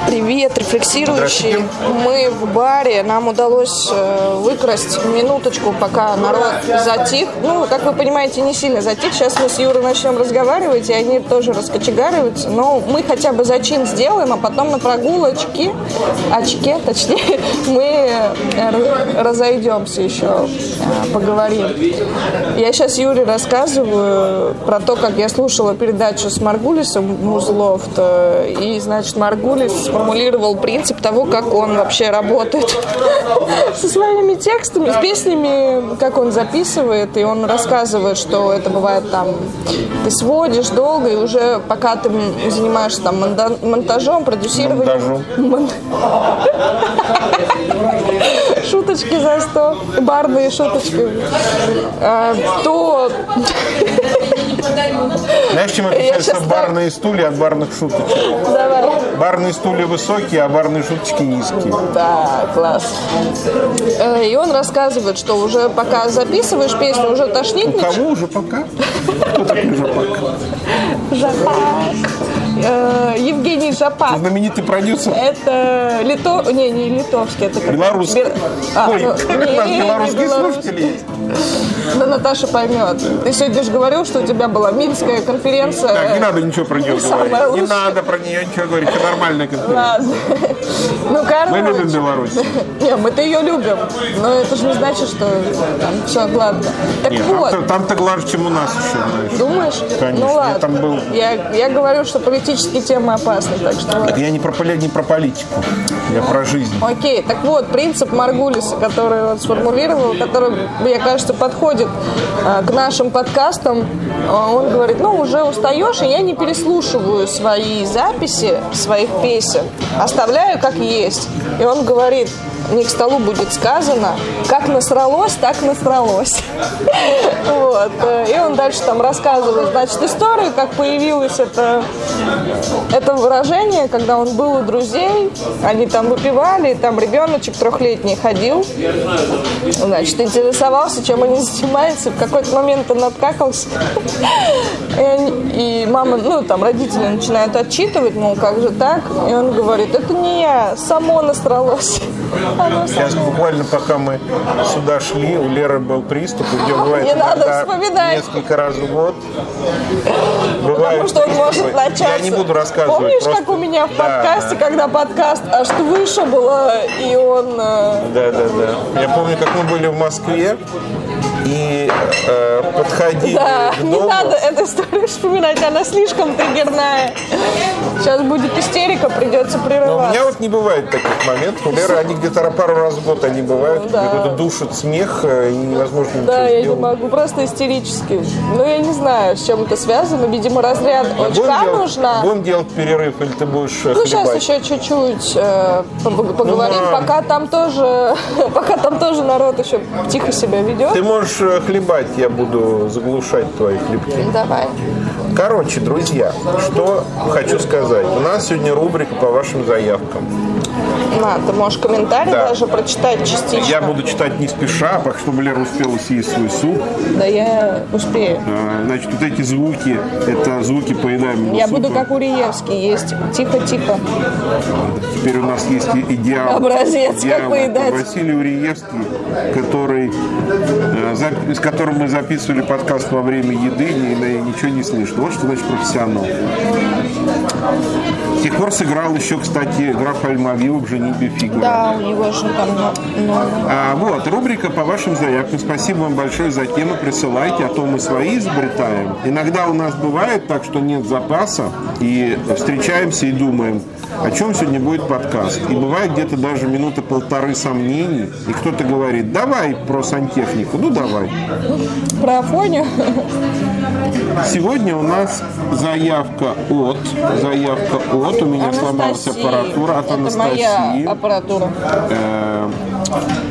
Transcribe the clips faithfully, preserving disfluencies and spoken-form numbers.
Привет, рефлексирующие. Мы в баре. Нам удалось выкрасть минуточку, пока народ затих. Ну, как вы понимаете, не сильно затих. Сейчас мы с Юрой начнем разговаривать, и они тоже раскочегариваются. Но мы хотя бы зачин сделаем, а потом на прогулочке, очке, точнее, мы разойдемся еще, поговорим. Я сейчас Юре рассказываю про то, как я слушала передачу с Маргулисом Музлофт. И, значит, Маргулис сформулировал принцип того, как он вообще работает со своими текстами, с песнями, как он записывает, и он рассказывает, что это бывает там, ты сводишь долго, и уже пока ты занимаешься там монтажом, продюсированием. Монтажом. Шуточки за сто, барные шуточки. То... Знаешь, чем отличаются барные так... стулья от барных шуточек? Давай. Барные стулья высокие, а барные шуточки низкие. Да, класс. И он рассказывает, что уже пока записываешь песню, уже тошнит. У кого уже пока? Кто такой Жапак? Жапак. Евгений Жапак. Знаменитый продюсер. Это литов... Не, не литовский, это как... Белорусский. Бел... А, Ой, ну, как не, у нас не, белорусские не слушатели есть. Да Наташа поймет. Ты сегодня же говорил, что у тебя была Минская конференция. Так, не надо ничего про нее говорить. Не надо про нее ничего говорить. Это нормальная конференция. Ладно. Ну, короче. Мы любим Беларусь. Не, мы-то ее любим. Но это же не значит, что там все гладко. Так Нет, вот. Там-то, там-то глаже, чем у нас еще, знаешь. Думаешь? Конечно. Ну ладно. Я, там был... я, я говорю, что политические темы опасны, так что... Так я не про, не про политику, я про жизнь. Окей, так вот, принцип Маргулиса, который он сформулировал, который, мне кажется, подходит а, к нашим подкастам. А, он говорит, ну, уже устаешь, и я не переслушиваю свои записи своих песен, оставляю как есть. И он говорит, не к столу будет сказано, как насралось, так насралось. Вот. И он дальше там рассказывает, значит, историю, как появилось это, это выражение, когда он был у друзей, они там выпивали, и там ребеночек трехлетний ходил, значит, интересовался, чем они занимаются, в какой-то момент он откакался, и мама, ну, там, родители начинают отчитывать, мол, как же так, и он говорит, это не я, само насралось. Сейчас буквально пока мы сюда шли, у Леры был приступ, у нее бывает не надо вспоминать. Несколько раз в год. Бывает Потому что он может начаться. Я не буду рассказывать. Помнишь, просто... как у меня в подкасте, да. когда подкаст аж выше было, и он... Да, да, да. Я помню, как мы были в Москве, и э, подходили да, к не дому. надо эту историю вспоминать, она слишком триггерная. Сейчас будет истерика, придется прерываться. Но у меня вот не бывает таких моментов. У Леры они где-то пару раз в год они бывают. Да. Какой-то душит смех, и невозможно ничего Да, я сделать. не могу, просто истерически. Ну, я не знаю, с чем это связано. Видимо, разряд А очка будем нужна. Делать, будем делать перерыв, или ты будешь Ну, хлебать? сейчас еще чуть-чуть э, поговорим, Ну, пока там тоже, пока там тоже народ еще тихо себя ведет. Ты можешь хлебать, я буду заглушать твои хлебки. Давай. Короче, друзья, что хочу сказать. У нас сегодня рубрика по вашим заявкам. На, ты можешь комментарий Да. даже прочитать частично. Я буду читать не спеша, так чтобы Лера успела съесть свой суп. Да, я успею. Значит, вот эти звуки, это звуки поедаемого Я супа. буду как Уриевский есть. Тихо-тихо. Теперь у нас есть идеал. Образец, идеал. как поедать. Василий Уриевский, который, с которым мы записывали подкаст во время еды, и ничего не слышно. Вот что значит профессионал. С тех пор сыграл еще, кстати, граф Альмавива в «Женитьбе Фигаро». Да, у него же там много. А, вот, рубрика по вашим заявкам. Спасибо вам большое за темы. Присылайте, а то мы свои изобретаем. Иногда у нас бывает так, что нет запаса, и встречаемся и думаем, о чем сегодня будет подкаст. И бывает где-то даже минуты полторы сомнений, и кто-то говорит, давай про сантехнику. Ну, давай. Про Афоню. Сегодня у нас заявка от, заявка от, у меня сломалась аппаратура, от Это Анастасии. моя аппаратура.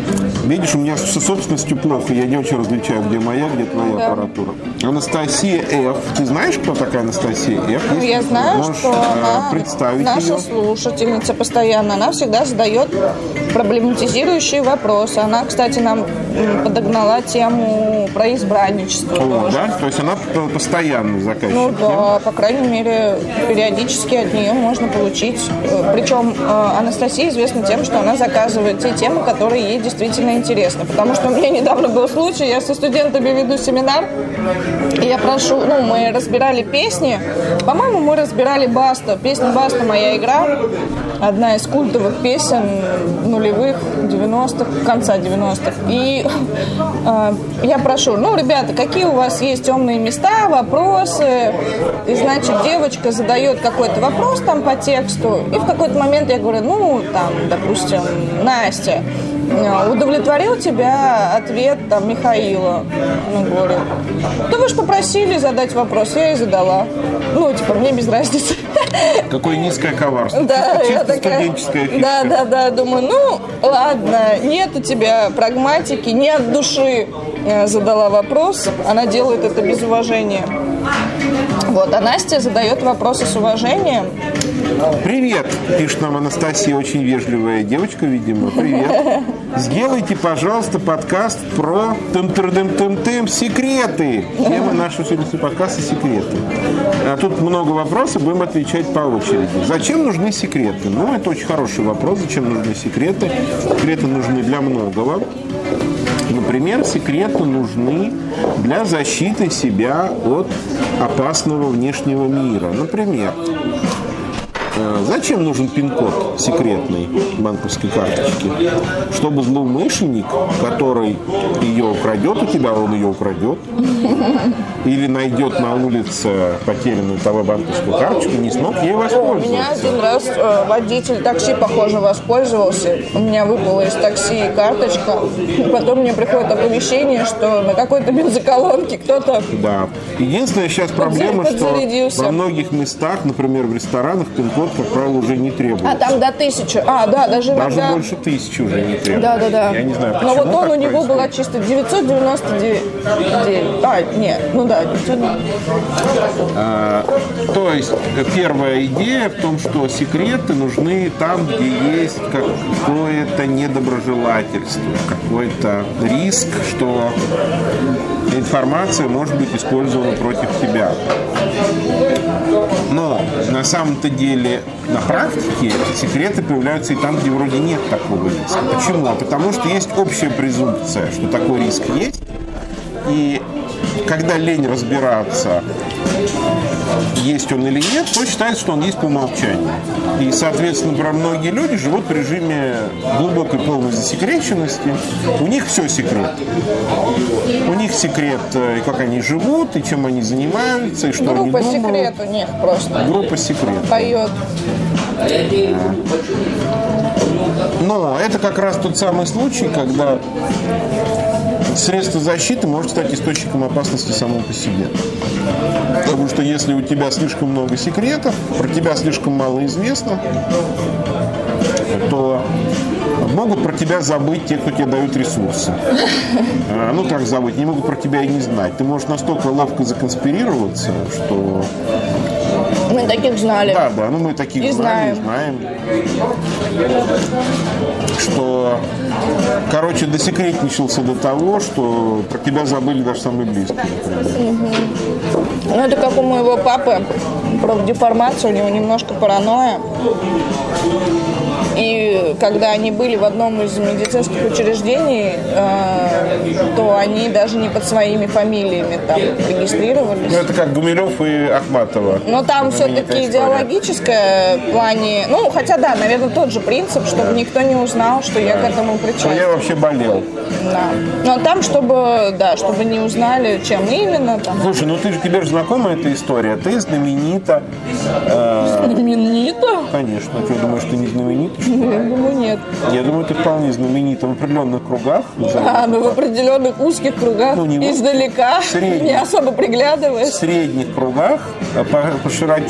Видишь, у меня со собственностью плохо. Я не очень различаю, где моя, где твоя да. аппаратура. Анастасия Ф. Ты знаешь, кто такая Анастасия Ф? Ну, я знаю, можешь, что она представить наша ее? слушательница постоянно. Она всегда задает проблематизирующие вопросы. Она, кстати, нам подогнала тему про избранничество. О, да? То есть она постоянно заказчик? Ну да, по крайней мере, периодически от нее можно получить. Причем Анастасия известна тем, что она заказывает те темы, которые ей действительно интересны. Потому что у меня недавно был случай, я со студентами веду семинар, и я прошу, ну, мы разбирали песни, по-моему, мы разбирали Баста, песня Баста «Моя игра», одна из культовых песен нулевых, девяностых, конца девяностых. И э, я прошу, ну, ребята, какие у вас есть темные места, вопросы? И, значит, девочка задает какой-то вопрос там по тексту, и в какой-то момент я говорю, ну, там, допустим, Настя, удовлетворил тебя ответ там Михаила? Ну, говорю, да вы же попросили задать вопрос, я и задала. Ну, типа, мне без разницы. Какое низкое коварство. Да, чисто, я чисто такая, студенческая фишка. Да, да, да, думаю, ну, ладно, нет у тебя прагматики, не от души задала вопрос, она делает это без уважения. Вот, а Настя задает вопросы с уважением. Привет, пишет нам Анастасия, очень вежливая девочка, видимо. Привет. Сделайте, пожалуйста, подкаст про тым-тым-тым-тым секреты. Тема нашего сегодняшнего подкаста — секреты. А тут много вопросов, будем отвечать по очереди. Зачем нужны секреты? Ну, это очень хороший вопрос. Зачем нужны секреты? Секреты нужны для многого. Например, секреты нужны для защиты себя от опасного внешнего мира. Например, зачем нужен пин-код секретной банковской карточки? Чтобы злоумышленник, который ее украдет у тебя, он ее украдет, или найдет на улице потерянную того банковскую карточку, не смог ей воспользоваться. У меня один раз э, водитель такси, похоже, воспользовался. У меня выпала из такси карточка. Потом мне приходит оповещение, что на какой-то бензоколонке кто-то... Да. Единственная сейчас проблема, что во многих местах, например, в ресторанах, пин-код, как правило, уже не требуется. А там до тысячи. А, да, даже Даже иногда... больше тысячи уже не требуется. Да, да, да. Я не знаю, почему. Но вот он, у него происходит. была чисто девятьсот девяносто девять. А, нет, ну да, девятьсот. А, то есть первая идея в том, что секреты нужны там, где есть какое-то недоброжелательство, какой-то риск, что информация может быть использована против тебя. Но на самом-то деле, на практике, секреты появляются и там, где вроде нет такого риска. Почему? Потому что есть общая презумпция, что такой риск есть. И когда лень разбираться, есть он или нет, то считается, что он есть по умолчанию. И, соответственно, многие люди живут в режиме глубокой полной засекреченности. У них все секрет. У них секрет, как они живут, и чем они занимаются, и что Группа они думают. Группа секрет у них просто. Группа секрет. Поет. Но это как раз тот самый случай, когда средство защиты может стать источником опасности самому по себе. Потому что если у тебя слишком много секретов, про тебя слишком мало известно, то могут про тебя забыть те, кто тебе дают ресурсы. А, ну, как забыть? Не могут про тебя и не знать. Ты можешь настолько ловко законспирироваться, что... Мы таких знали. Да, да, ну мы таких и знали, знаем. знаем. Что, короче, досекретничался до того, что про тебя забыли даже самые близкие. Угу. Ну, это как у моего папы. Про деформацию, у него немножко паранойя. И когда они были в одном из медицинских учреждений, э, то они даже не под своими фамилиями там регистрировались. Ну, это как Гумилев и Ахматова. Но там все-таки идеологическое в плане... Ну, хотя, да, наверное, тот же принцип, чтобы никто не узнал, что я к этому причастен. Я вообще болел. Да. Но там, чтобы, да, чтобы не узнали, чем именно. Там. Слушай, ну ты же, тебе же знакома эта история. Ты знаменита. Э, знаменита? Конечно. А что, думаешь, ты не знаменита? Я думаю, нет. Я думаю, ты вполне знаменита в определенных кругах. А, ну в определенных узких кругах, ну, не издалека, средних, не особо приглядываясь. В средних кругах, по, по широте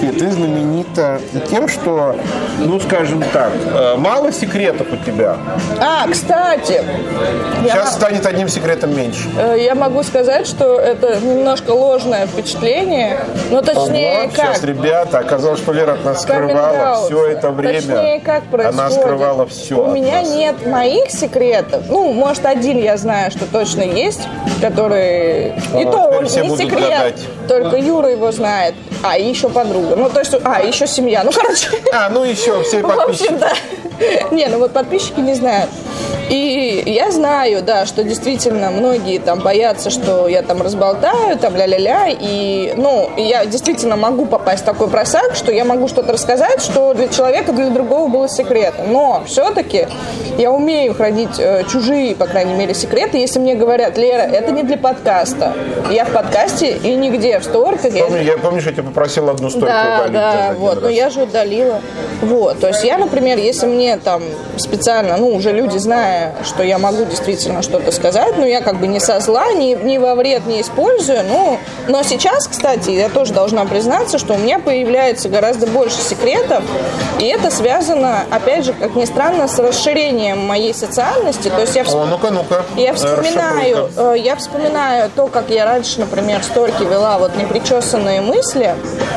принципе, ты знаменита тем, что, ну, скажем так, мало секретов у тебя. А, кстати. Сейчас я... станет одним секретом меньше. Я могу сказать, что это немножко ложное впечатление. Ну, точнее, Ого, как? Сейчас, ребята, оказалось, что Лера от нас скрывала все это время. Точнее, как происходит? Она скрывала все. У меня нас. Нет моих секретов. Ну, может, один я знаю, что точно есть, который... А, и то он не секрет, гадать. Только Юра его знает. А, и еще подруга. Ну, то есть, а, еще семья. Ну, короче... А, ну еще все подписчики. В общем, да. Не, ну вот подписчики не знают. И я знаю, да, что действительно многие там боятся, что я там разболтаю, там ля-ля-ля. И, ну, я действительно могу попасть в такой просак, что я могу что-то рассказать, что для человека, для другого было секретом. Но все-таки я умею хранить э, чужие, по крайней мере, секреты. Если мне говорят: Лера, это не для подкаста. Я в подкасте и нигде, в сторках. Помню, я, помнишь, я тебя попросила одну стойку да, удалить. Да, вот, но я же удалила. Вот, то есть я, например, если мне там специально, ну, уже люди, зная, что я могу действительно что-то сказать, но я как бы не со зла, ни, ни во вред не использую, ну, но сейчас, кстати, я тоже должна признаться, что у меня появляется гораздо больше секретов, и это связано, опять же, как ни странно, с расширением моей социальности, то есть я, всп... О, ну-ка, ну-ка. я вспоминаю, э, я вспоминаю то, как я раньше, например, сторки вела, вот непричесанные мысли,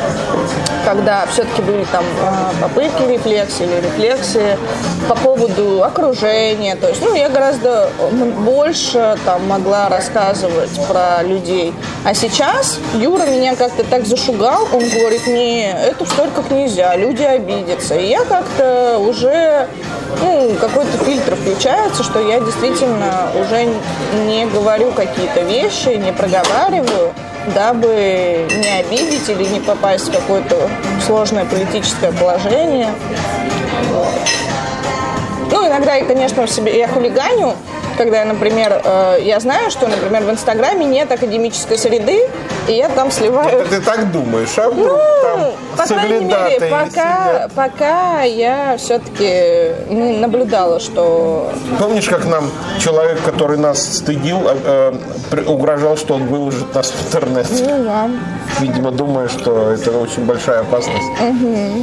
когда все-таки были там попытки рефлексии или рефлексии по поводу окружения. То есть, ну, я гораздо больше там могла рассказывать про людей. А сейчас Юра меня как-то так зашугал, он говорит: не, это в стольках нельзя, люди обидятся. И я как-то уже, ну, какой-то фильтр включается, что я действительно уже не говорю какие-то вещи, не проговариваю, дабы не обидеть или не попасть в какое-то сложное политическое положение. Ну, иногда, и, конечно, в себе я хулиганю, когда, например, э, я знаю, что, например, в Инстаграме нет академической среды, и я там сливаю... Это ты так думаешь, а? Ну, там по крайней мере, пока, пока я все-таки ну, наблюдала, что... Помнишь, как нам человек, который нас стыдил, э, э, угрожал, что он выложит нас в интернет? Ну, да. Видимо, думая, что это очень большая опасность. Угу.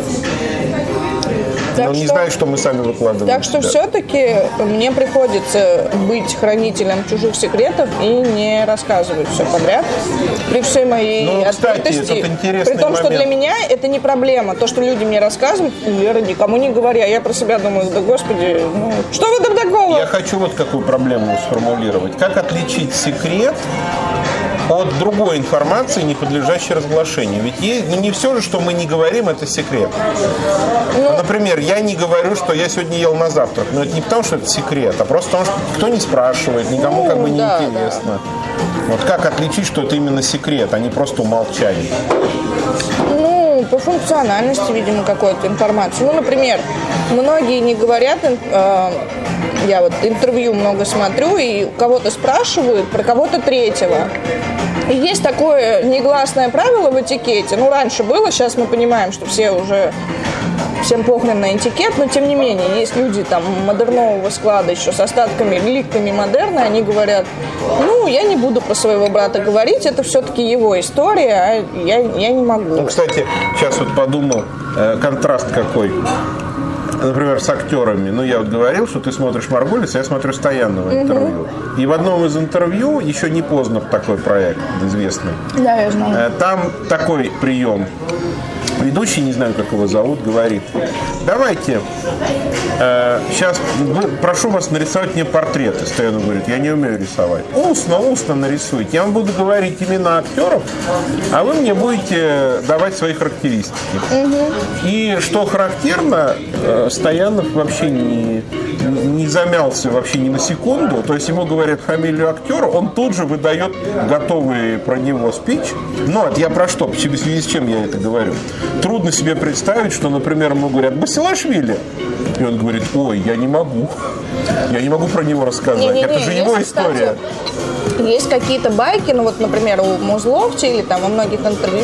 Но не знаю, что мы сами выкладываем. Так что все-таки мне приходится быть хранителем чужих секретов и не рассказывать все подряд. При всей моей ну, открытости. Кстати, это интересный При том, момент. что для меня это не проблема. То, что люди мне рассказывают, Лера, никому не говоря. Я про себя думаю: да господи, ну, что в этом такого? Я хочу вот какую проблему сформулировать. Как отличить секрет от другой информации, не подлежащей разглашению? Ведь есть, ну, не все же, что мы не говорим, это секрет. Ну, например, я не говорю, что я сегодня ел на завтрак. Но это не потому, что это секрет, а просто потому, что никто не спрашивает, никому ну, как бы не да, интересно. Да. Вот как отличить, что это именно секрет, а не просто умолчание? Ну, по функциональности, видимо, какой-то информации. Ну, например, многие не говорят... Э, я вот интервью много смотрю, и кого-то спрашивают про кого-то третьего. И есть такое негласное правило в этикете. Ну, раньше было, сейчас мы понимаем, что все уже... Всем похрен на этикет, но тем не менее, есть люди там модернового склада еще с остатками, реликтами модерна, они говорят: ну, я не буду про своего брата говорить, это все-таки его история, а я, я не могу. Ну, кстати, сейчас вот подумал, э, контраст какой. Например, с актерами. Ну, я вот говорил, что ты смотришь Маргулиса, я смотрю Стоянова интервью. Uh-huh. И в одном из интервью, еще не поздно в такой проект известный, да, я знаю. Там такой прием. Ведущий, не знаю, как его зовут, говорит: давайте, э, сейчас прошу вас нарисовать мне портреты. Стоянов говорит: я не умею рисовать. Устно, устно нарисуйте. Я вам буду говорить имена актеров, а вы мне будете давать свои характеристики. Угу. И что характерно, э, Стоянов вообще не, не замялся вообще ни на секунду. То есть ему говорят фамилию актера, он тут же выдает готовый про него спич. Но это я про что? В связи с чем я это говорю? Трудно себе представить, что, например, ему говорят: Басилашвили. И он говорит: ой, я не могу. Я не могу про него рассказать. Не, не, не. Это же его история. Кстати, есть какие-то байки, ну вот, например, у Музловти или там во многих интервью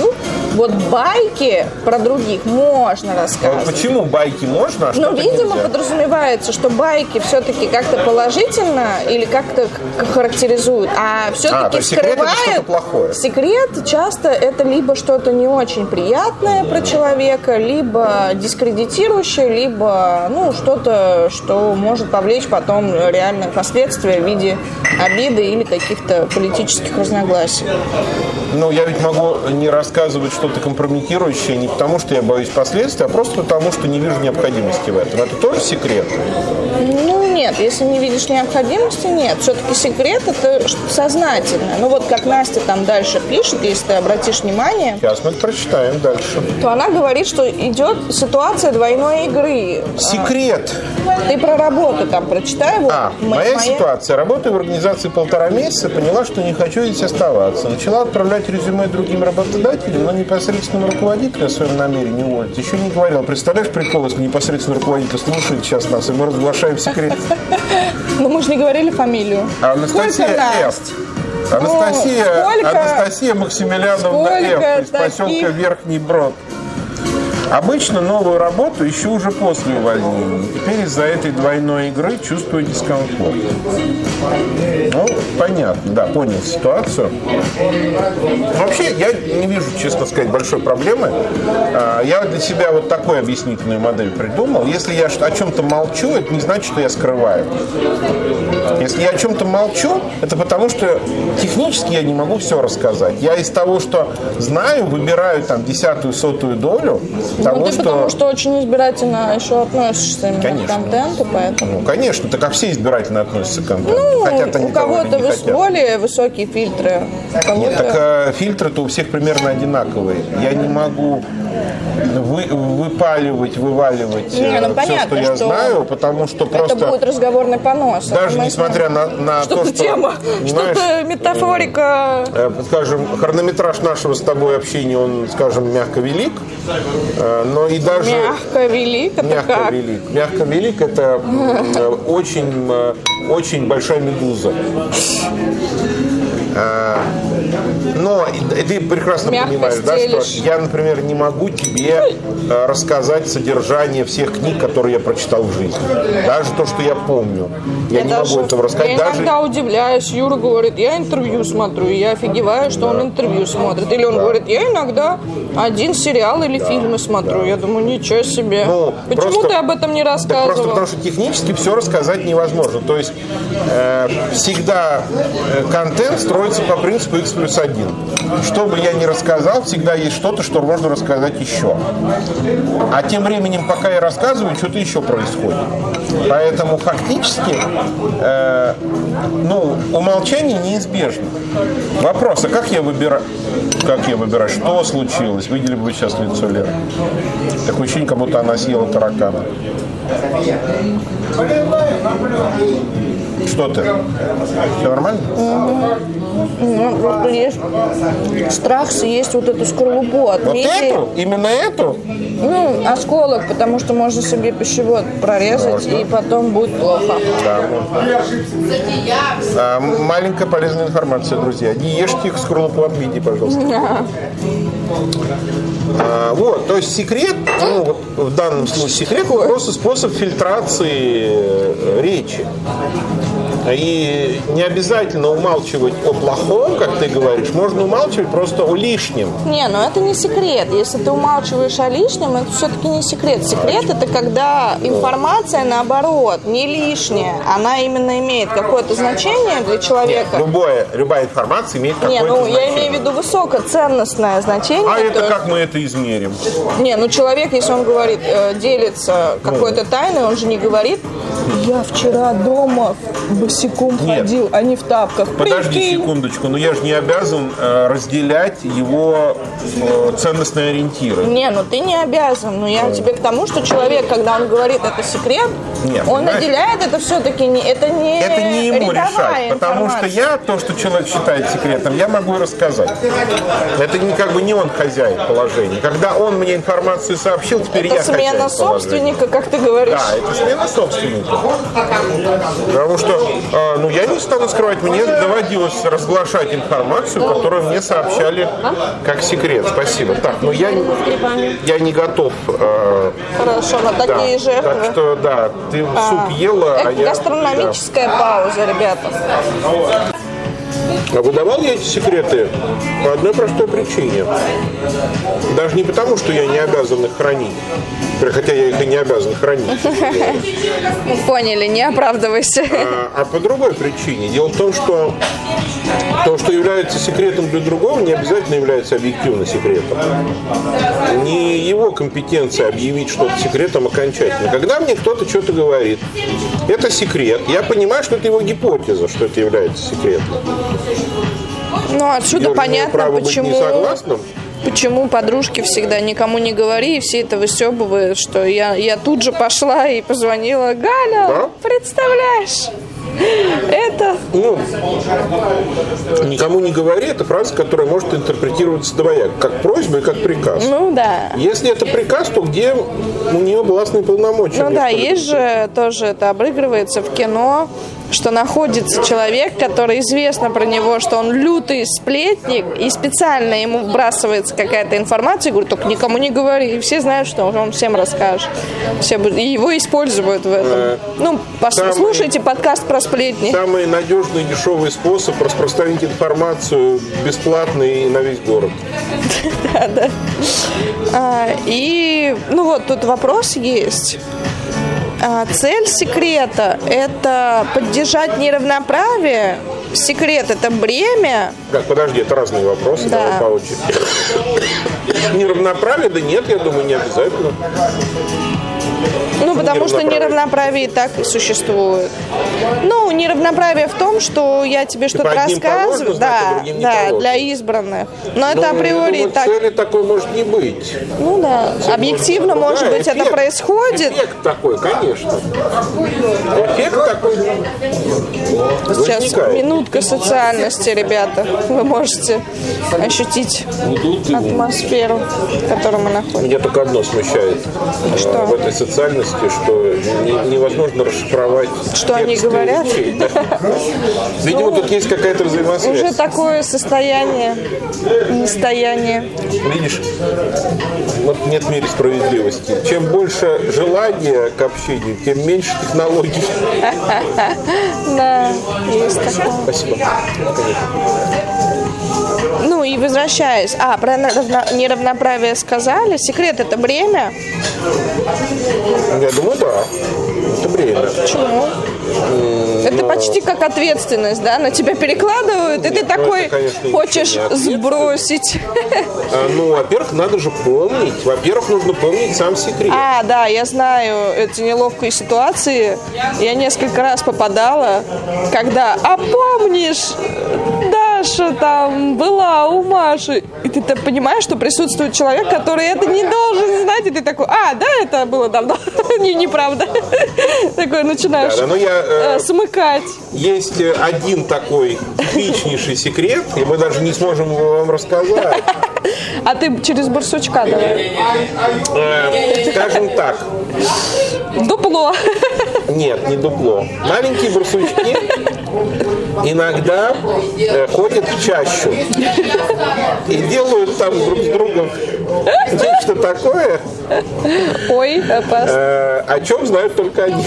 Вот байки про других можно рассказывать. Вот почему байки можно, а Ну, видимо, нельзя? подразумевается, что байки все-таки как-то положительно или как-то характеризуют, а все-таки а, скрывают. Секрет — это что-то плохое. Секрет часто это либо что-то не очень приятное про человека, либо дискредитирующее, либо ну, что-то, что может повлечь потом реальные последствия в виде обиды или каких-то политических разногласий. Ну, я ведь могу не рассказывать что-то компрометирующее не потому, что я боюсь последствий, а просто потому, что не вижу необходимости в этом. Это тоже секрет? Ну, нет. Если не видишь необходимости, нет. Все-таки секрет – это что-то сознательное. Ну, вот как Настя там дальше пишет, если ты обратишь внимание. Сейчас мы прочитаем дальше. То она говорит, что идет ситуация двойной игры. Секрет. Ты про работу там прочитай. Вот, а, моя, моя ситуация. Работаю в организации полтора месяца, поняла, что не хочу здесь оставаться. Начала отправлять резюме другим работодателям, но непосредственному руководителю о своем намерении уволить еще не говорил. Представляешь, прикол, если непосредственно руководитель слушает сейчас нас, и мы разглашаем секрет. Ну, мы же не говорили фамилию. Анастасия Ф. Анастасия, Анастасия Максимилиановна Ф. из поселка Верхний Брод. Обычно новую работу ищу уже после увольнения. Теперь из-за этой двойной игры чувствую дискомфорт. Ну, понятно, да, понял ситуацию. Вообще, я не вижу, честно сказать, большой проблемы. Я для себя вот такую объяснительную модель придумал. Если я о чем-то молчу, это не значит, что я скрываю. Если я о чем-то молчу, это потому, что технически я не могу все рассказать. Я из того, что знаю, выбираю там десятую, сотую долю того, ну, ты что... потому что очень избирательно еще относишься именно к контенту, поэтому... Ну, конечно, так как все избирательно относятся к контенту. Ну, хотят они у кого-то не хотят. Более высокие фильтры. Нет, так а, фильтры-то у всех примерно одинаковые. Я не могу вы, выпаливать, вываливать не, ну, все, понятно, что я что знаю, потому что просто... Это будет разговорный понос. Даже несмотря на, на что-то то, что... Тема, что-то метафорика... Э, скажем, хронометраж нашего с тобой общения, он, скажем, мягко велик, э, но и даже... Мягко велик? Это мягко как? велик. Мягко велик – это э, очень, э, очень большая медуза. Но ты прекрасно мягко понимаешь, стелишь. да, что я, например, не могу тебе рассказать содержание всех книг, которые я прочитал в жизни. Даже то, что я помню. Я, я не даже, могу этого рассказать. Я даже... иногда удивляюсь. Юра говорит, я интервью смотрю, и я офигеваю, что да. он интервью смотрит. Или он да. говорит, я иногда один сериал или да. фильмы смотрю. Да. Я думаю, ничего себе. Ну, Почему просто, ты об этом не рассказывал? Просто потому, что технически все рассказать невозможно. То есть э, всегда контент строится по принципу икс плюс один. Что бы я ни рассказал, всегда есть что-то, что можно рассказать еще. А тем временем, пока я рассказываю, что-то еще происходит. Поэтому фактически э, ну, умолчание неизбежно. Вопрос, а как я выбираю? Как я выбираю? Что случилось? Видели бы вы сейчас лицо Леры? Такое ощущение, как будто она съела таракана. Что ты? Все нормально? Ну, просто есть страх съесть вот эту скорлупу от Вот мидии. эту? Именно эту? Ну, осколок, потому что можно себе пищевод прорезать, можно. И потом будет плохо. Да, а, маленькая полезная информация, друзья. Не ешьте скорлупу от мидии, пожалуйста. А, вот, то есть секрет, ну, вот в данном случае секрет просто способ фильтрации речи. И не обязательно умалчивать о плохом, как ты говоришь, можно умалчивать просто о лишнем. Не, ну это не секрет. Если ты умалчиваешь о лишнем, это все-таки не секрет. Секрет это когда информация, наоборот, не лишняя. Она именно имеет какое-то значение для человека. Нет, любое, любая информация имеет какое-то не, ну, значение. Я имею в виду высокоценностное значение. А это есть... как мы это измерим? Не, ну человек, если он говорит, э, делится какой-то тайной, он же не говорит, я вчера дома босиком Нет. ходил, а не в тапках. Подожди Прикинь. секундочку, но я же не обязан э, разделять его э, ценностные ориентиры. Не, ну ты не обязан. Но я ну. тебе к тому, что человек, когда он говорит это секрет, Нет, он понимаешь? наделяет это все-таки не это не это не ему решать, потому информация. что я то, что человек считает секретом, я могу и рассказать. Это не как бы не он хозяин положения. Когда он мне информацию сообщил, теперь это я хозяин смена собственника, положения. Как ты говоришь. Да, это смена собственника. Потому что, э, ну, я не стану скрывать, мне доводилось разглашать информацию, которую мне сообщали как секрет. Спасибо. Так, ну я, я не готов. Э, Хорошо, на да, такие жертвы. Так что, да, ты А, суп ела, это а я... гастрономическая Да. пауза, ребята. А выдавал я эти секреты по одной простой причине. Даже не потому, что я не обязан их хранить. Хотя я их и не обязан хранить. Мы поняли, не оправдывайся. А, а по другой причине. Дело в том, что то, что является секретом для другого, не обязательно является объективно секретом. Не его компетенция объявить что-то секретом окончательно. Когда мне кто-то что-то говорит, это секрет, я понимаю, что это его гипотеза, что это является секретом. Ну, отсюда Я понятно, почему... согласным. Почему подружки всегда никому не говори, и все это высебывают, что я, я тут же пошла и позвонила. Галя, Да? представляешь, это... Ну, никому не говори, это фраза, которая может интерпретироваться двояко, как просьба и как приказ. Ну да. Если это приказ, то где у нее властные полномочия? Ну да, есть же, тоже это обыгрывается в кино, что находится человек, который известно про него, что он лютый сплетник, и специально ему вбрасывается какая-то информация, и говорит, только никому не говори. И все знают, что он всем расскажет. Все будут, и его используют в этом. Э, Ну, послушайте подкаст про сплетни. Самый надежный и дешевый способ распространить информацию бесплатно и на весь город. Да, да. А, и, ну вот, тут вопрос есть. А, цель секрета – это поддержать неравноправие. Секрет – это бремя. Так, подожди, это разные вопросы, Да. давай по очереди. Неравноправие? Да нет, я думаю, не обязательно. Ну, потому что неравноправие? неравноправие и так и существует. Ну, неравноправие в том, что я тебе что-то одним положено рассказываю. знать, а Да, другим не да, положено. для избранных. Но это Ну, априори я думаю, так. цели такой может не быть. Ну да, объективно, может Да, быть, это эффект. происходит. Эффект такой, конечно. Эффект такой Сейчас возникает. минутка социальности, ребята. Вы можете ощутить атмосферу, в которой мы находимся. Меня только одно смущает Что? э, в этой социальности, что не- невозможно расшифровать Что они тексты говорят? речей, да. Видимо, тут есть какая-то взаимосвязь. Уже такое состояние, состояние. Видишь, вот нет в мире справедливости. Чем больше желания к общению, тем меньше технологий. Да, есть такое. Спасибо. Конечно. Ну и возвращаясь, а, про равно- неравноправие сказали. Секрет – это бремя. Я думаю, да. Это время. Почему? Это почти как ответственность, да? На тебя перекладывают, и ты Нет, ну, такой это, конечно, ничего хочешь не ответственность. сбросить. А, ну, во-первых, надо же помнить. Во-первых, нужно помнить сам секрет. А, да, я знаю эти неловкие ситуации. Я несколько раз попадала, когда, а помнишь, Даша там была у Маши. И ты -то понимаешь, что присутствует человек, который это не должен знать. И ты такой, а, да, это было давно. Не, неправда. Такой начинаешь Да, да, ну я, э, э, смыкать. Есть э, один такой типичнейший секрет, и мы даже не сможем его вам рассказать. А ты через барсучка давай. Э, скажем так, Дупло. нет, не дупло. Маленькие барсучки иногда э, ходят в чащу и делают там друг с другом нечто такое, Ой, опасно. э, о чем знают только они.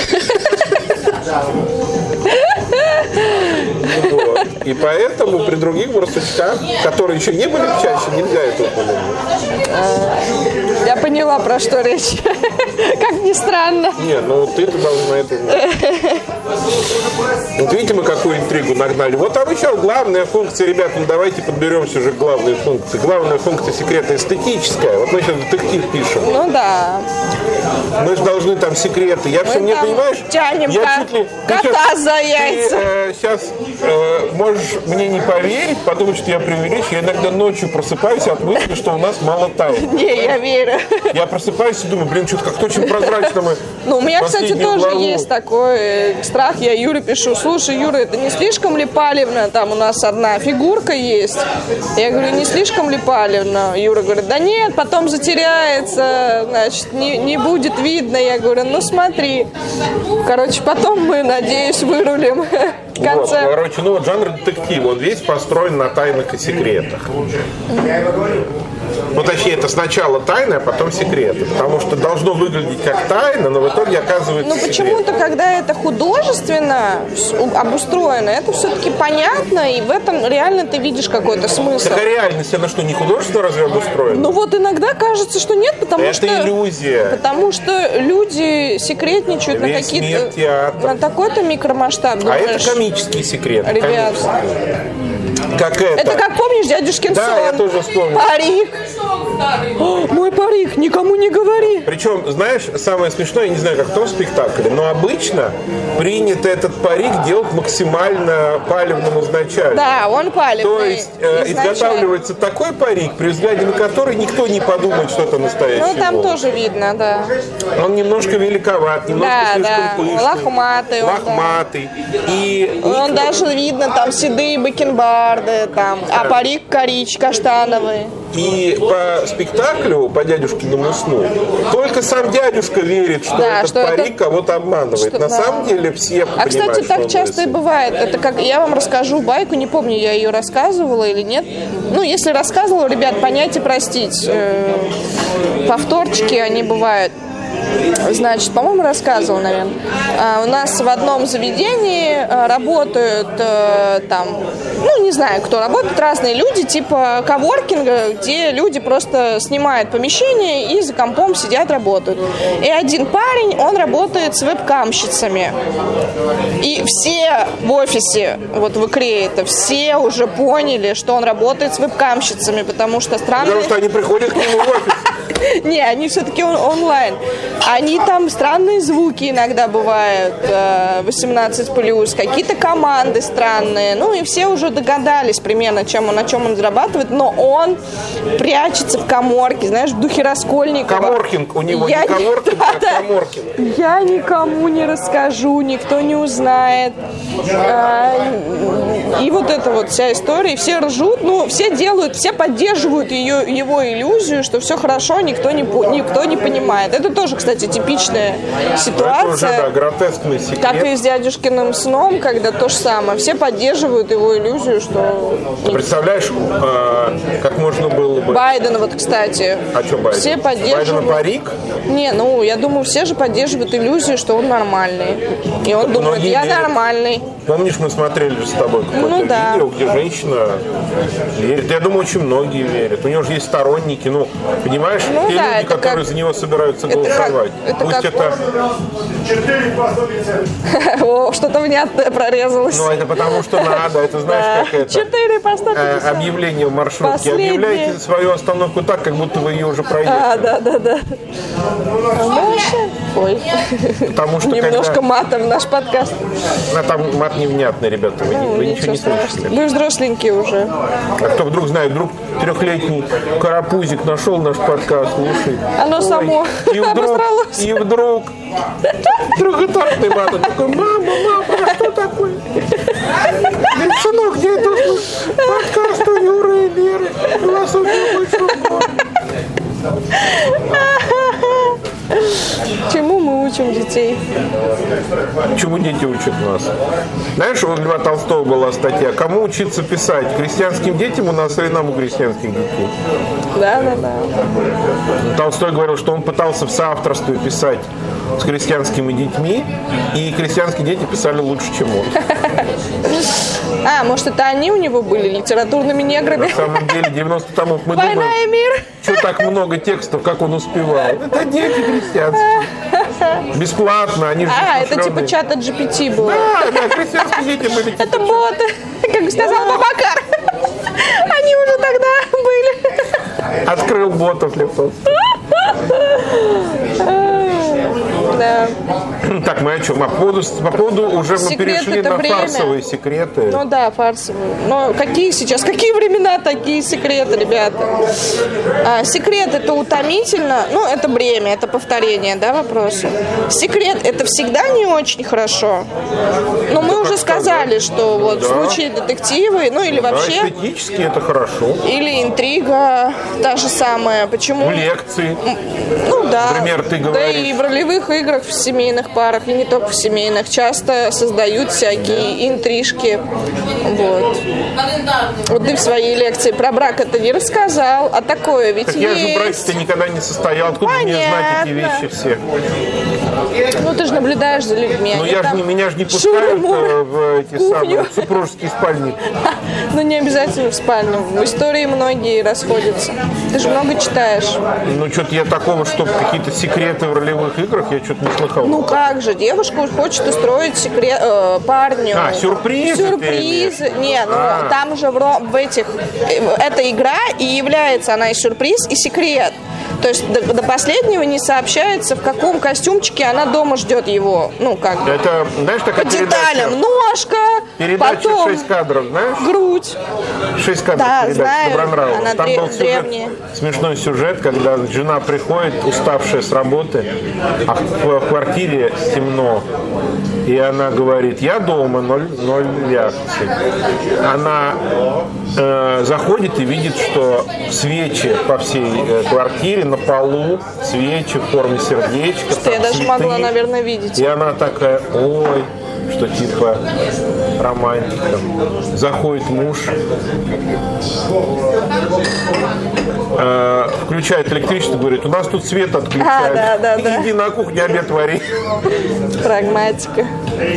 Вот. И поэтому при других барсучках, которые еще не были в чаще, нельзя это упомянуть. Я поняла, про что речь. Как ни странно. Нет, ну ты-то должна это знать. Вот видите, мы какую интригу нагнали. Вот там еще главная функция, ребят, ну давайте подберемся уже к главной функции. Главная функция секрета эстетическая. Вот мы сейчас детектив пишем. Ну да. Мы же должны там секреты. Я все Мы не там понимаешь. тянем я ко- чуть ли- кота ты щас- за яйца. Ты э, сейчас э, можешь мне не поверить, подумать, что я преувеличу. Я иногда ночью просыпаюсь от мысли, что у нас мало тайн. Не, я верю. Я просыпаюсь и думаю, блин, что-то как-то очень прозрачно мы. Ну, у меня, кстати, тоже главу. есть такой страх. Я Юре пишу: слушай, Юра, это не слишком ли палевно? Там у нас одна фигурка есть. Я говорю, не слишком ли палевно? Юра говорит, да нет, потом затеряется, значит, не, не будет видно. Я говорю, ну смотри. Короче, потом мы, надеюсь, вырулим в конце. Вот, короче, ну вот жанр детектив, он весь построен на тайнах и секретах. Ну, точнее, это сначала тайна, а потом секреты. Потому что должно выглядеть как тайна, но в итоге оказывается Ну, почему-то, когда это художественно обустроено, это все-таки понятно, и в этом реально ты видишь какой-то смысл. Так а реальность, она что, не художественно разве обустроена? Ну, вот иногда кажется, что нет, потому это что... Это иллюзия. Потому что люди секретничают Весь на какие-то... театр. На такой-то микромасштаб. А это комический секрет. Ребят. Как это? Это как, помнишь, дядюшкин да, сон? Да, я тоже вспомнил. Парик. О, мой парик, никому не говори. Причем, знаешь, самое смешное, я не знаю, как в том спектакле, но обычно принято этот парик делать максимально палевным изначально. Да, он палевный. То есть э, изготавливается такой парик, при взгляде на который никто не подумает, что это настоящий Ну, там волк. тоже видно, да. Он немножко великоват, немножко да, слишком да. пышный. Лохматый. Лохматый. Он, да. И он даже видно, там, седые бакенбарды, там, а парик корич, каштановый. И по спектаклю, по дядюшкиному сну, только сам дядюшка верит, что да, этот что парик это... кого-то обманывает. Что, На да. самом деле все А, понимают, кстати, так что часто и бывает. Это как я вам расскажу байку, не помню, я ее рассказывала или нет. Ну, если рассказывала, ребят, понять и простить. Повторчики, они бывают. Значит, по-моему, рассказывал, наверное. А, у нас в одном заведении а, работают а, там, ну, не знаю, кто работает, разные люди, типа коворкинга, где люди просто снимают помещение и за компом сидят, работают. И один парень, он работает с веб-камщицами. И все в офисе, вот в икре это, все уже поняли, что он работает с веб-камщицами, потому что странно... Потому что они приходят к нему в офис. Не, они все-таки он- онлайн. Они там странные звуки иногда бывают, восемнадцать плюс, какие-то команды странные. Ну и все уже догадались примерно, чем он, на чем он зарабатывает, но он прячется в каморке, знаешь, в духе Раскольникова. Каморкинг, у него Я не каморкинг, да, а да. каморкинг. Я никому не расскажу, никто не узнает. А, И вот эта вот вся история, и все ржут, ну, все делают, все поддерживают ее, его иллюзию, что все хорошо, никто не, по- никто не понимает. Это тоже, кстати, типичная ситуация. Это уже, да, гротескный секрет. Как и с дядюшкиным сном, когда то же самое. Все поддерживают его иллюзию, что... Ты представляешь, э, как можно было бы... Байден, вот, кстати. А что Байден? Все поддерживают... Байдена парик? Не, ну, я думаю, все же поддерживают иллюзию, что он нормальный. И он думает, Многие я верят. нормальный. Помнишь, мы смотрели же с тобой какое-то Ну, да. видео, где женщина верит. Я думаю, очень многие верят. У него же есть сторонники, ну, понимаешь, Ну, те да, люди, это которые как- за него собираются это как- голосовать. это Пусть как- это... О, что-то внятное прорезалось. Ну, это потому что надо, это знаешь, как это... Четыре по сто э, пятьдесят. Объявление в маршрутке. Последнее. Объявляйте свою остановку так, как будто вы ее уже проехали. А, да, да, да. А Маша? Ой, Потому что немножко когда... матом в наш подкаст. А там мат невнятный, ребята, вы, не- Ну, вы ничего не страшного. слышали. Вы взросленькие уже. А кто вдруг знает, вдруг трехлетний карапузик нашел наш подкаст, слушай. Оно Ой, само и вдруг, обосралось. и вдруг трехэтажный мат, он такой, мама, мама, а что такое? Говорит, сынок, где это услышал? Подкаст у Юры и Леры. Философия большого. Чему мы учим детей? Чему дети учат нас? Знаешь, у Льва Толстого была статья «Кому учиться писать? Крестьянским детям у нас или нам у крестьянских детей?» Да, да, да. Толстой говорил, что он пытался в соавторстве писать с крестьянскими детьми, и крестьянские дети писали лучше, чем он. А, может, это они у него были литературными неграми? На самом деле, девяносто томов мы Война думаем, и мир. что так много текстов, как он успевал. Это дети крестьянские. Бесплатно, они же А, это несмышленые. типа чата джи пи ти было. Да, да, крестьянские дети были. Это боты, как сказал Бабакар. Они уже тогда были. Открыл ботов Лев Толстой. Да. Так, мы о чем? По поводу, по поводу уже мы Секрет перешли это на время. фарсовые секреты. Ну да, фарсовые. Но какие сейчас, какие времена, такие секреты, ребята? А, секрет это утомительно, ну это бремя, это повторение, да, вопроса. Секрет это всегда не очень хорошо. Но мы уже сказали, что вот да. в случае детективы, ну или Да, вообще... эстетически это хорошо. Или интрига та же самая. Почему? В лекции. Ну да. Например, ты говоришь. Да и в ролевых играх в семейных парах, и не только в семейных, часто создают всякие интрижки. Вот. Вот ты в своей лекции про брак это не рассказал, а такое ведь Так есть. я же в браке-то никогда не состоял. Откуда мне знать эти вещи все? Ну ты же наблюдаешь за людьми. Ну они я же там не, меня же не пускают шурму, э, в эти кухню. самые в супружеские спальни. Ну не обязательно в спальню. В истории многие расходятся. Ты же много читаешь. Ну что-то я такого, чтобы какие-то секреты в ролевых играх, я что-то не слыхал. Ну как же, девушка хочет устроить секрет э, парню. А, сюрприз? Сюрприз. Не, ну А. там же в, ро- в этих э, эта игра и является она и сюрприз, и секрет. То есть до, до последнего не сообщается, в каком костюмчике она дома ждет его. Ну как бы. Это, знаешь, такая По передача? деталям. Ножка, Передача потом шесть кадров, знаешь? грудь. Шесть кадров Да, передач знаю. Добронравова. Она Там дре- был сюжет, древняя. смешной сюжет, когда жена приходит, уставшая с работы, а в, в квартире темно. И она говорит, я дома, ноль, ноль реакции. Она э, заходит и видит, что свечи по всей э, квартире, на полу, свечи в форме сердечка. Что я там даже цветы. могла, наверное, видеть. И она такая, ой, что типа романтика. Заходит муж, э, включает электричество, говорит, у нас тут свет отключают. А, да, да, да. Иди на кухню, обед вари. Прагматика.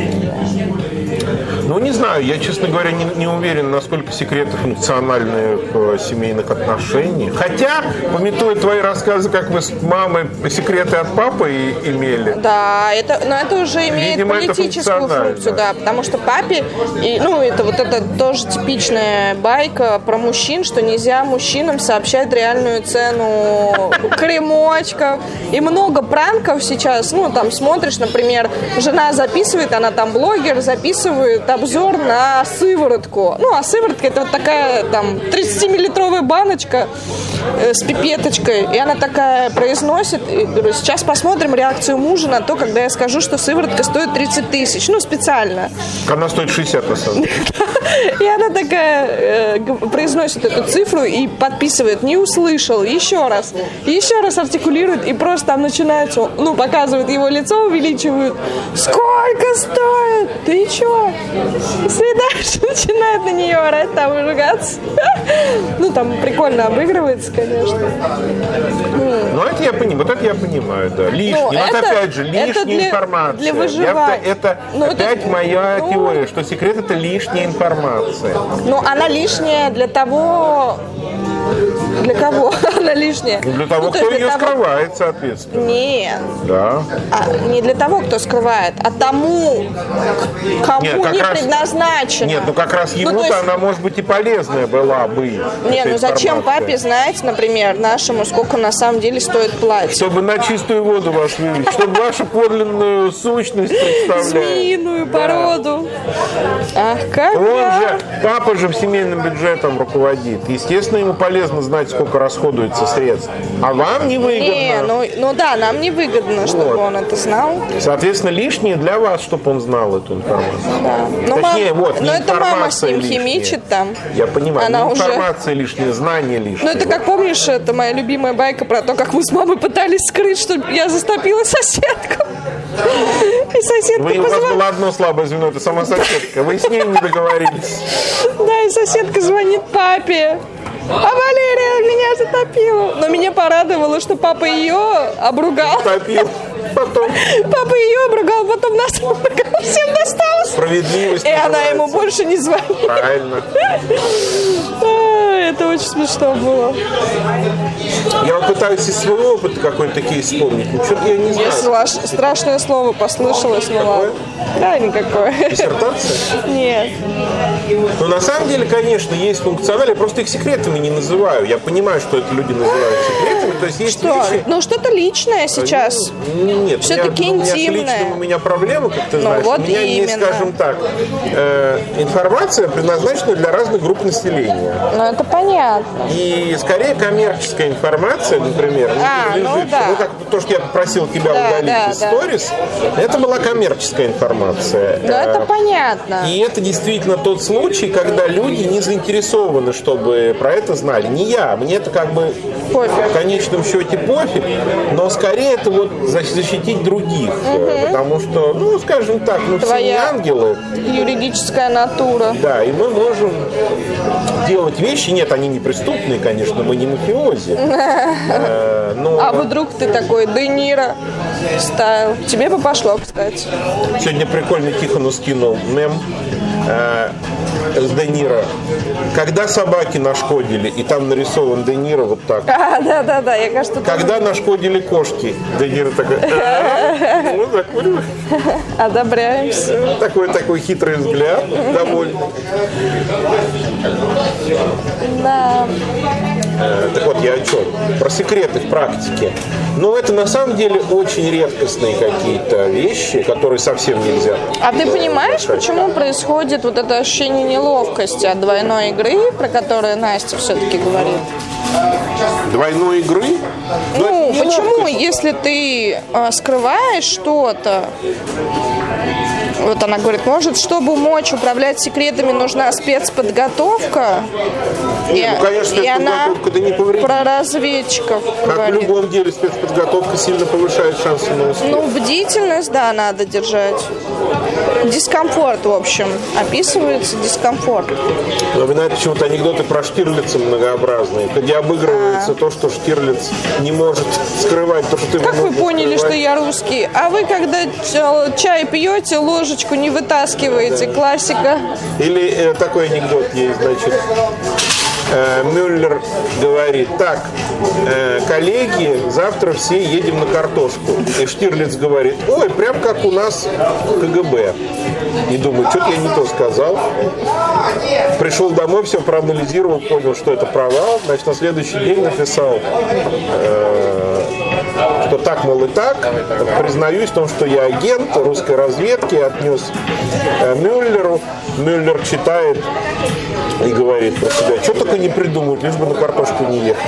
Ну, не знаю, я, честно говоря, не, не уверен, насколько секреты функциональны в э, семейных отношениях. Хотя, памятуя твои рассказы, как вы с мамой секреты от папы и, имели. Да, это, но это уже имеет Видимо, это политическую функционально. функцию, да, потому что папе, и, ну, это вот это тоже типичная байка про мужчин, что нельзя мужчинам сообщать реальную цену кремочков. И много пранков сейчас, ну, там смотришь, например, жена записывает, она там блогер, записывает обзор на сыворотку. Ну, а сыворотка это вот такая там тридцатимиллилитровая баночка э, с пипеточкой. И она такая произносит, и говорю, сейчас посмотрим реакцию мужа на то, когда я скажу, что сыворотка стоит тридцать тысяч. Ну, специально. Она стоит шестьдесят, на самом деле. И она такая э, г- произносит эту цифру и подписывает, не услышал, еще раз. И еще раз артикулирует, и просто там начинается, ну, показывает его лицо, увеличивают. Сколько стоит? Ты че? Свидание начинает на нее орать, там и ругаться. Ну, там прикольно обыгрывается, конечно. Ну, это я понимаю, вот это я понимаю, да. Лишний, Ну, вот это- опять же, это лишняя для- информация. для выживания. Я- это Ну, это- опять моя ну- теория, что секрет это лишняя информация. Ну, она лишняя для того... Для кого она лишняя? Ну, для того, Ну, то есть кто для ее того- скрывает, соответственно. Нет. Да. А, не для того, кто скрывает, а тому, к- кому Нет, как не раз- предназначено. Нет, ну как раз Ну, ему-то то есть- она, может быть, и полезная была бы. Не, эта ну зачем информация. папе знать, например, нашему, сколько на самом деле стоит платье? Чтобы на чистую воду вас вывести, чтобы вашу подлинную сущность представлять. Змеиную Да. породу. Ах, как Он я... же, папа же семейным бюджетом руководит. Естественно, ему полезно знать, сколько расходуется средств. А вам не выгодно. Не, ну, ну да, нам не выгодно, чтобы Вот. он это знал. Соответственно, лишнее для вас, чтобы он знал эту информацию. Ну, Точнее, мам- вот, не ну, это мама с информация ним лишняя. химичит там. Я понимаю, Она не уже- информация лишняя, знание лишнее. Ну, это как помнишь, это моя любимая байка про то, как мы с мамой пытались скрыть, что я застопила соседку. И соседка Вы, у вас позвонила. было одно слабое звено, это сама соседка. Вы с ней не договорились. Да, и соседка звонит папе. А Валерия меня затопила. Но меня порадовало, что папа ее обругал. Топил. Потом Папа ее обругал, потом нас обругал. Всем досталось. справедливость И она называется. ему больше не звонит. Правильно. Ой, Это очень смешно было. Я вот пытаюсь из своего опыта какой-то кейс вспомнить. Ну, что-то я не знаю. Если страшное слово послышалось, ну ладно. Да, никакое. Диссертация? Нет. Ну, на самом деле, конечно, есть функциональные, я просто их секретами не называю. Я понимаю, что это люди называют секретами. То есть есть что? Вещи... Ну, что-то личное сейчас. Нет, все-таки у меня, интимное. У меня с личным у меня проблемы, как ты ну, знаешь. Вот у меня именно. есть, скажем так, э, информация предназначена для разных групп населения. Ну, это понятно. И скорее коммерческая информация, например, а, лежит, ну, да. ну, как то, что я попросил тебя да, удалить да, из да. сторис, это была коммерческая информация. Ну, это понятно. И это действительно тот случай, когда люди не заинтересованы, чтобы про это знали. Не я, мне это как бы пофиг. В конечном счете пофиг, но скорее это вот защитить других. Угу. Потому что, ну, скажем так, мы все не ангелы. Юридическая натура. Да, и мы можем делать вещи. Нет, они не преступные, конечно, мы не мафиози. Но... А вдруг ты такой Де Ниро стайл? Тебе бы пошло, кстати. Сегодня прикольно Тихону скинул мем э, с Де Ниро. Когда собаки нашкодили, и там нарисован Де Ниро вот так. А, да, да, да, я кажется. Когда тоже... нашкодили кошки, Де Ниро такой. Ну, закуривай. Одобряемся. Такой такой хитрый взгляд, довольно. Да. Так вот, я о чем? Про секреты в практике. Но это на самом деле очень редкостные какие-то вещи, которые совсем нельзя. А ты понимаешь, решать? Почему происходит вот это ощущение неловкости от двойной игры, про которую Настя все-таки говорит? Двойной игры? Ну, почему, если ты э, скрываешь что-то, вот она говорит, может, чтобы мочь управлять секретами, нужна спецподготовка? Не, и, ну, конечно, и она не повредит. Про разведчиков как говорит. В любом деле спецподготовка сильно повышает шансы на успех. Ну, бдительность, да, надо держать. Дискомфорт, в общем. Описывается дискомфорт. Напоминает почему-то анекдоты про Штирлица многообразные, где обыгрывается а. то, что Штирлиц не может скрывать. То, что ты как вы поняли, скрывать. Что я русский? А вы, когда чай пьете, ложечку не вытаскиваете. Да. Классика. Или э, такой анекдот есть, значит. Мюллер говорит, так, э, коллеги, завтра все едем на картошку. И Штирлиц говорит, ой, прям как у нас КГБ. И думаю, что-то я не то сказал. Пришел домой, все проанализировал, понял, что это провал. Значит, на следующий день написал, э, что так, мол, и так. Признаюсь в том, что я агент русской разведки, отнес э, Мюллеру. Мюллер читает и говорит про себя, что только не придумают, лишь бы на картошку не ехать.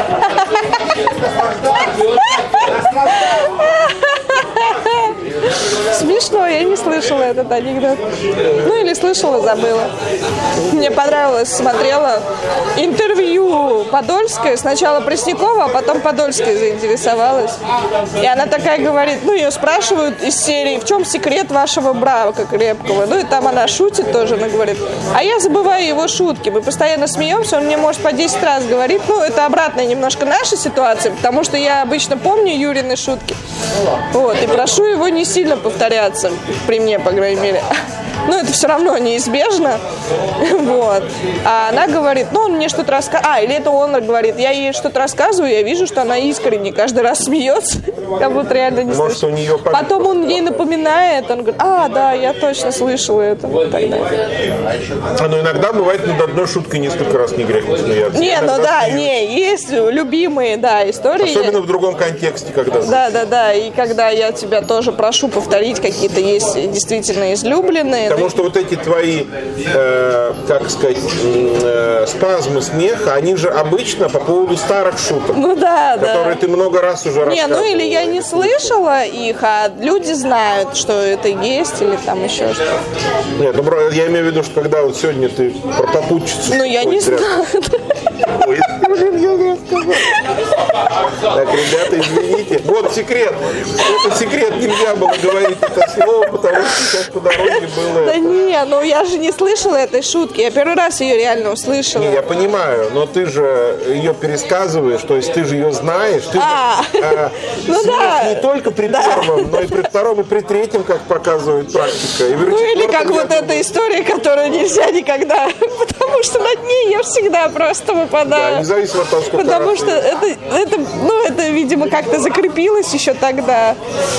Смешно, я не слышала этот анекдот. Ну или слышала, забыла. Мне понравилось, смотрела интервью Подольской. Сначала Преснякова, а потом Подольской заинтересовалась. И она такая говорит, ну ее спрашивают из серии, в чем секрет вашего брака крепкого? Ну и там она шутит тоже, она говорит, а я забываю его шутки. Мы постоянно смеемся, он мне может по десять раз говорить. Ну это обратная немножко наша ситуация, потому что я обычно помню Юрины шутки. Вот, и прошу его не сильно повторяться, при мне, по крайней мере. Но это все равно неизбежно. Вот. А она говорит, ну, он мне что-то рассказывает. А, или это он говорит, я ей что-то рассказываю, я вижу, что она искренне каждый раз смеется, как будто реально не Может, слышит. у нее Потом он ей напоминает, он говорит, а, да, я точно слышала это. А, ну, иногда бывает над одной шуткой несколько раз не грех смеяться. Не, ну да, не, есть любимые, да, истории. Особенно в другом контексте, когда... Да, да, да, и когда я тебя тоже прошу повторить, какие-то есть действительно излюбленные. Потому что вот эти твои, э, как сказать, э, спазмы смеха, они же обычно по поводу старых шуток. Ну да, которые да. ты много раз уже рассказывала. Не, ну или я не слышала их, а люди знают, что это есть, или там еще что-то. Нет, ну я имею в виду, что когда вот сегодня ты про попутчицу... Ну я не знаю. Ой, Блин, я сказал. Так, ребята, извините. Вот секрет. Это секрет. Нельзя было говорить это слово, потому что сейчас по дороге было... Да не, ну я же не слышала этой шутки. Я первый раз ее реально услышала. Не, я понимаю, но ты же ее пересказываешь, то есть ты же ее знаешь. Ты а, же, а, ну да. Не только при да. первом, но и при втором, и при третьем, как показывает практика. И ну или как вот думаю... эта история, которую нельзя никогда, потому что над ней я всегда просто выпадаю. Да, независимо от того, сколько Потому раз что это, это, ну, это, видимо, как-то закрепилось еще тогда.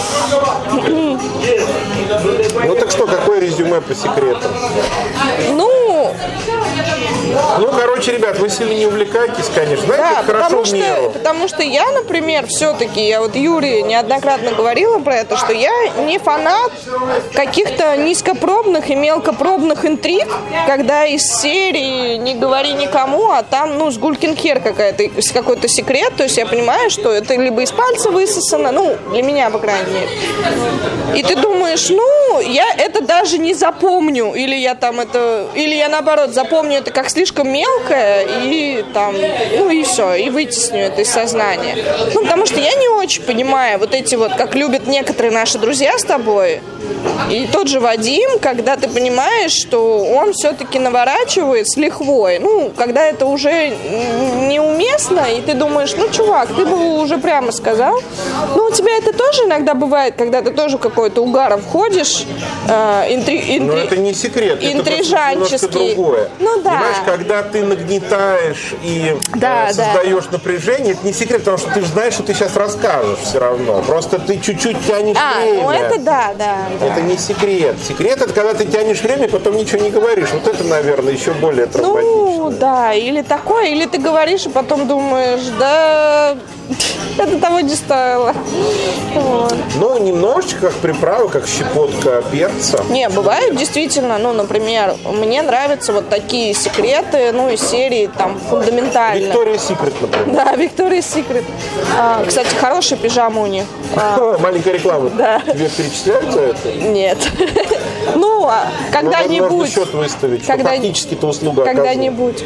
Ну так что, какое резюме по секретам? Ну... Ну, короче, ребят, вы сильно не увлекайтесь, конечно. Знаете, да, хорошо потому в что, меру. потому что я, например, все-таки, я вот Юре неоднократно говорила про это, что я не фанат каких-то низкопробных и мелкопробных интриг, когда из серии «Не говори никому», а там, ну, с гулькин хер какая-то, какой-то секрет. То есть я понимаю, что это либо из пальца высосано, ну, для меня, по крайней мере. И ты думаешь, ну, я это даже не запомню, или я там это, или я наоборот запомню это как слишком мелкое, и там, ну и все, и вытесню это из сознания. Ну, потому что я не очень понимаю вот эти вот, как любят некоторые наши друзья с тобой, и тот же Вадим, когда ты понимаешь, что он все-таки наворачивает с лихвой, ну, когда это уже неуместно, и ты думаешь, ну, чувак, ты бы уже прямо сказал. Ну, у тебя это тоже иногда бывает, когда ты тоже в какой-то угар входишь, э, интри, интри, но это не секрет, интрижанческий. Это другое. Ну, да. Понимаешь, когда ты нагнетаешь и да, э, создаешь да. напряжение, это не секрет, потому что ты же знаешь, что ты сейчас расскажешь все равно. Просто ты чуть-чуть тянешь а, время. А, ну это да, да. Это да. не секрет. Секрет — это когда ты тянешь время, потом ничего не говоришь. Вот это, наверное, еще более травматично. Ну, да, или такое, или ты говоришь, и потом думаешь, да, это того не стоило. Вот. Ну, немножечко как приправа, как щепотка перца. Не, бывает действительно, ну, например, мне нравятся вот такие секреты, ну, из серии там фундаментальные. Виктория Секрет, например. Да, Виктория Секрет. А, кстати, хорошая пижама у них. А, маленькая реклама. Да. Тебе перечисляют за это? Нет. Ну, а когда-нибудь. Можно счет выставить, когда... что фактически-то услуга когда-нибудь.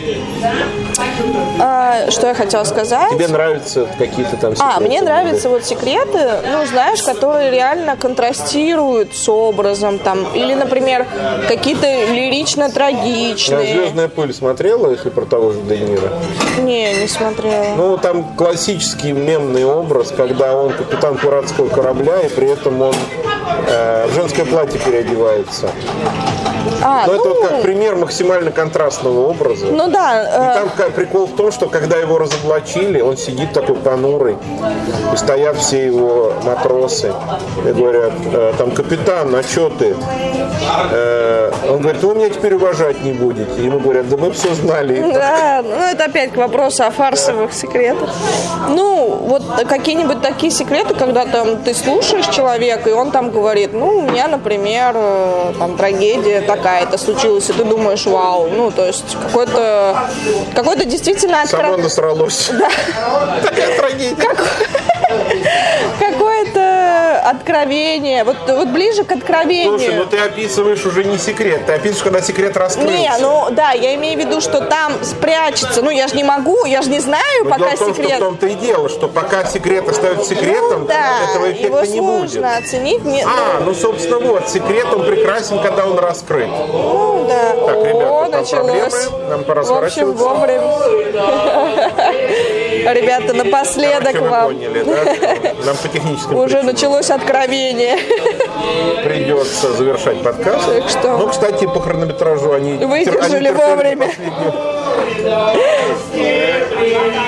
А, что я хотела сказать? Тебе нравятся какие-то там секреты? А, мне нравятся вот секреты, ну, знаешь, которые реально контрастируют с образом, там, или, например, какие-то лирично-трагичные. «Звездная пыль» смотрела, если про того же Де Ниро? Не, не смотрела. Ну, там классический мемный образ, когда он капитан пиратского корабля, и при этом он э, в женское платье переодевается. А, Но ну, это вот как пример максимально контрастного образа. Ну да. И там как, прикол в том, что когда его разоблачили, он сидит такой понурый, и стоят все его матросы, и говорят, э, там, капитан, а что ты? Э, он говорит, вы меня теперь уважать не будете. И ему говорят, да мы все знали. Да, ну это опять к вопросу о фарсовых секретах. Ну, вот какие-нибудь такие секреты, когда там ты слушаешь человека, и он там говорит, ну, у меня, например, там трагедия такая-то случилась, и ты думаешь, вау, ну, то есть какой-то какой-то действительно откро... Само насралось. Да. Такая трагедия. Как... Какое-то откровение, вот, вот ближе к откровению. Слушай, ну ты описываешь уже не секрет, ты описываешь, когда секрет раскрылся. Не, ну да, я имею в виду, что там спрячется, ну я же не могу, я же не знаю, но пока дело в том, секрет. Что в том-то и дело, что пока секрет остается секретом, ну, да, этого эффекта его не будет. сложно оценить. Не, а, ну собственно вот, секрет он прекрасен, когда он раскрыт. Ну да. Так, ребята, О, там началось. Проблемы. Нам пора в общем, сворачиваться. вовремя. Ребята, напоследок Короче, вам. вы поняли, да? Нам по техническим Уже причинам началось откровение. придется завершать подкаст. Так что... Ну, кстати, по хронометражу они Выдержали они вовремя. последнюю.